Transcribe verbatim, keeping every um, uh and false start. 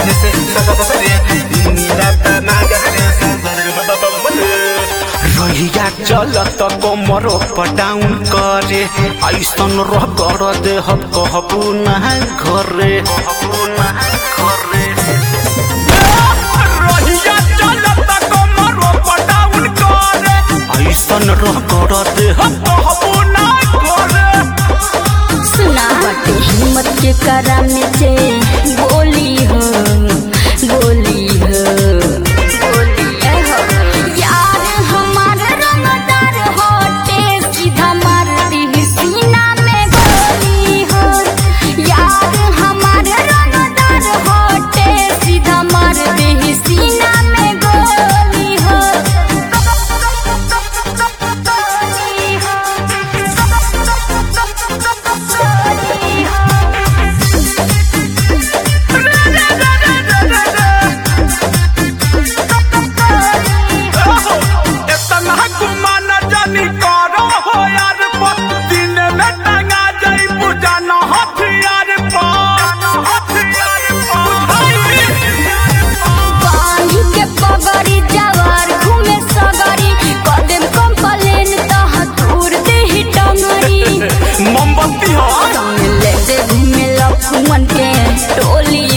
रहिया चलत कमरो पटाउन करे ऐसन रह कर दे हम कहबू ना घरे रहिया चलत कमरो पटाउन करे ऐसन रह कर दे हम कहबू ना घरे सुना बाटे हिम्मत के कराने से बोली हो बोली हो बोली हो यार हमारे रंगदार होटे सीधा मार दी सीना में गोली हो यार हमारे रंगदार होटे सीधा मार दी सीना में गोली हो गोली हो मोमबत्ती हो ले दे घूमे लखुमन के टोली